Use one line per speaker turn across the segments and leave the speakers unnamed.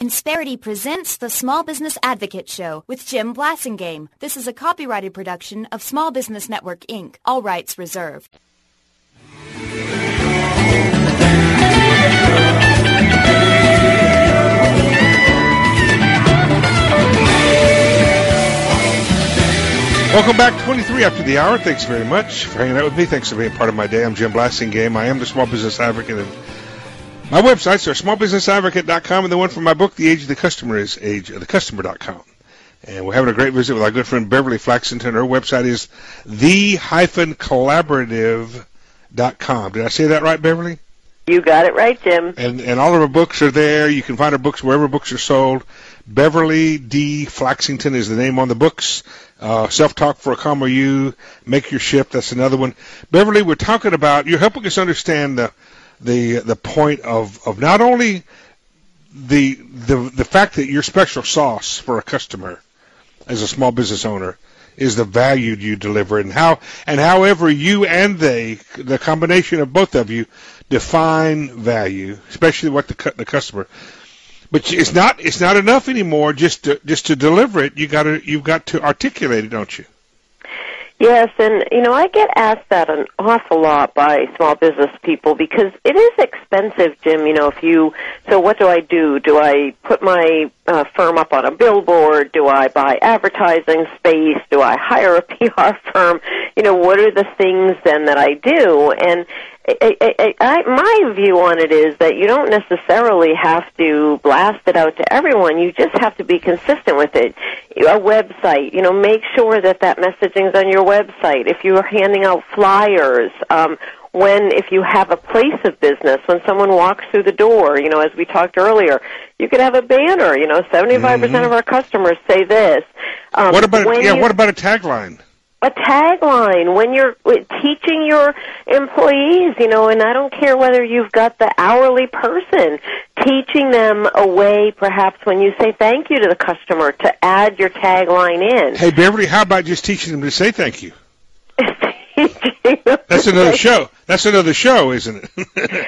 Insperity presents the Small Business Advocate Show with Jim Blasingame. This is a copyrighted production of Small Business Network, Inc., all rights reserved.
Welcome back, 23 after the hour. Thanks very much for hanging out with me. Thanks for being part of my day. I'm Jim Blasingame. I am the Small Business Advocate. And my websites are smallbusinessadvocate.com, and the one for my book, The Age of the Customer, is ageofthecustomer.com. And we're having a great visit with our good friend Beverly Flaxington. Her website is the-collaborative.com. Did I say that right, Beverly?
You got it right, Jim.
And all of her books are there. You can find her books wherever books are sold. Beverly D. Flaxington is the name on the books. Self-Talk for a Calmer You, Make Your Shift, that's another one. Beverly, we're talking about, you're helping us understand the point of not only the fact that your special sauce for a customer as a small business owner is the value you deliver, and however you and they, the combination of both of you, define value, especially what the customer. But it's not enough anymore just to deliver it. You've got to articulate it, don't you?
Yes, and I get asked that an awful lot by small business people because it is expensive, Jim. So what do I do? Do I put my firm up on a billboard? Do I buy advertising space? Do I hire a PR firm? What are the things then that I do? And my view on it is that you don't necessarily have to blast it out to everyone. You just have to be consistent with it. A website, make sure that messaging's on your website. If you're handing out flyers, if you have a place of business, when someone walks through the door, as we talked earlier, you could have a banner. 75% of our customers say this.
What about a tagline?
A tagline when you're teaching your employees, and I don't care whether you've got the hourly person, teaching them a way perhaps when you say thank you to the customer to add your tagline in.
Hey, Beverly, how about just teaching them to say thank you? That's another show. That's another show, isn't it?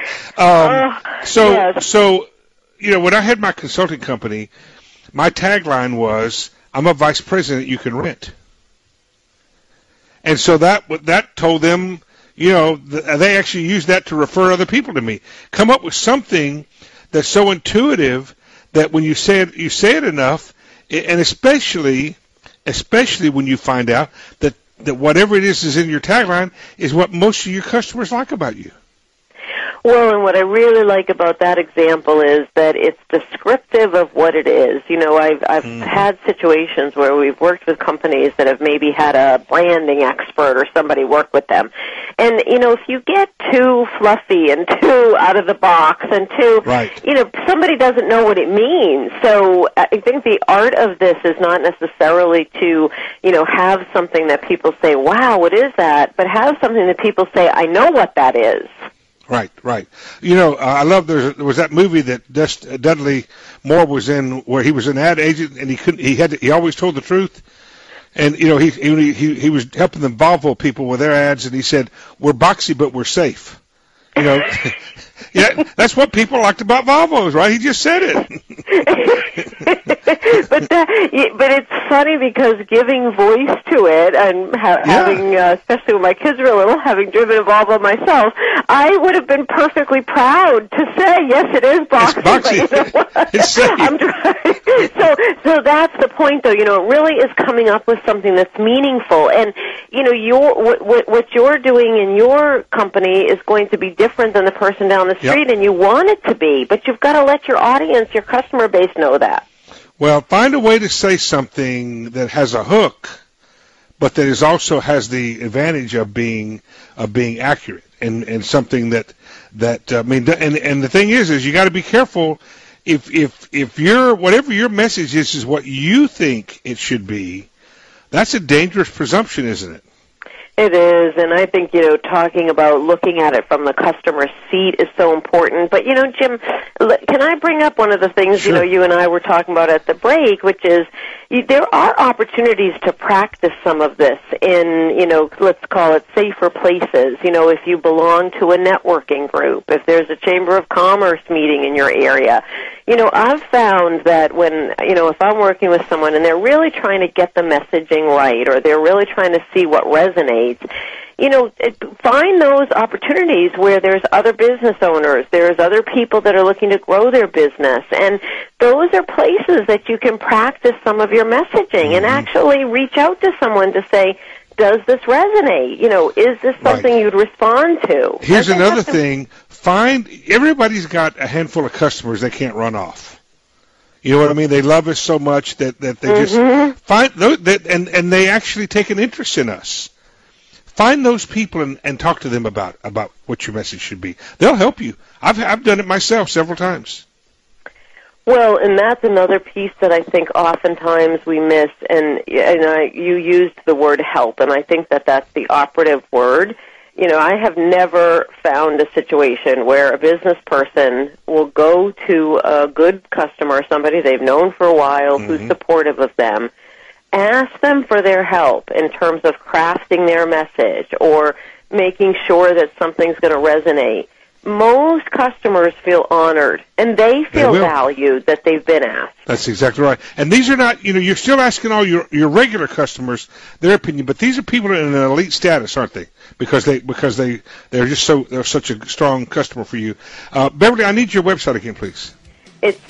Yes.
So, when I had my consulting company, my tagline was, I'm a vice president you can rent. And so that told them, they actually used that to refer other people to me. Come up with something that's so intuitive that when you say it enough, and especially when you find out that whatever it is in your tagline is what most of your customers like about you.
Well, and what I really like about that example is that it's descriptive of what it is. I've had situations where we've worked with companies that have maybe had a branding expert or somebody work with them. And, if you get too fluffy and too out of the box and too,
right.
Somebody doesn't know what it means. So I think the art of this is not necessarily to, have something that people say, wow, what is that? But have something that people say, I know what that is.
Right. I love there was that movie that Dudley Moore was in where he was an ad agent and he always told the truth. And, he was helping the Volvo people with their ads and he said, we're boxy, but we're safe. Yeah, that's what people liked about Volvos, right? He just said it.
but it's funny because giving voice to it and having, especially when my kids were little, having driven a Volvo myself, I would have been perfectly proud to say, yes, it is boxy.
It's boxy.
But
It's safe.
So that's the point, though. It really is coming up with something that's meaningful. And, what you're doing in your company is going to be different than the person down the street, and you want it to be. But you've got to let your audience, your customer base know that.
Well, find a way to say something that has a hook, but that also has the advantage of being accurate and something that and the thing is you got to be careful if whatever your message is what you think it should be. That's a dangerous presumption, isn't it?
It is, and I think, talking about looking at it from the customer's seat is so important. But, Jim, can I bring up one of the things,
Sure.
You and I were talking about at the break, which is, there are opportunities to practice some of this in, let's call it safer places. If you belong to a networking group, if there's a Chamber of Commerce meeting in your area. I've found that when, if I'm working with someone and they're really trying to get the messaging right, or they're really trying to see what resonates, find those opportunities where there's other business owners, there's other people that are looking to grow their business, and those are places that you can practice some of your messaging and actually reach out to someone to say, does this resonate? Is this something you'd respond to?
Here's another thing. Everybody's got a handful of customers they can't run off. You know what I mean? They love us so much that they just find those, and they actually take an interest in us. Find those people and talk to them about what your message should be. They'll help you. I've done it myself several times.
Well, and that's another piece that I think oftentimes we miss, and you used the word help, and I think that's the operative word. I have never found a situation where a business person will go to a good customer, somebody they've known for a while, who's supportive of them, ask them for their help in terms of crafting their message or making sure that something's going to resonate. Most customers feel honored, and they feel valued that they've been asked.
That's exactly right. And these are not, you're still asking all your regular customers their opinion, but these are people in an elite status, aren't they? Because they're just they're such a strong customer for you. Beverly, I need your website again, please.
It's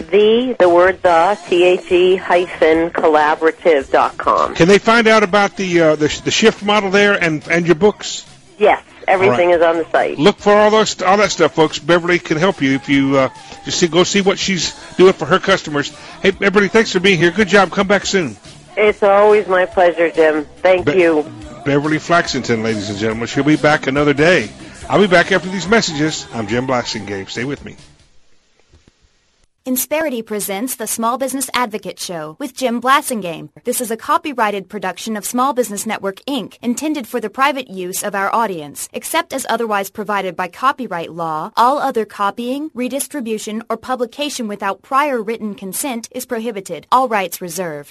THE-collaborative.com.
Can they find out about the shift model there and your books?
Yes. Everything is on the site.
Look for all that stuff, folks. Beverly can help you if you just go see what she's doing for her customers. Hey, Beverly, thanks for being here. Good job. Come back soon.
It's always my pleasure, Jim. Thank you.
Beverly Flaxington, ladies and gentlemen. She'll be back another day. I'll be back after these messages. I'm Jim Blasingame. Stay with me.
Insperity presents the Small Business Advocate Show with Jim Blasingame. This is a copyrighted production of Small Business Network, Inc., intended for the private use of our audience. Except as otherwise provided by copyright law, all other copying, redistribution, or publication without prior written consent is prohibited. All rights reserved.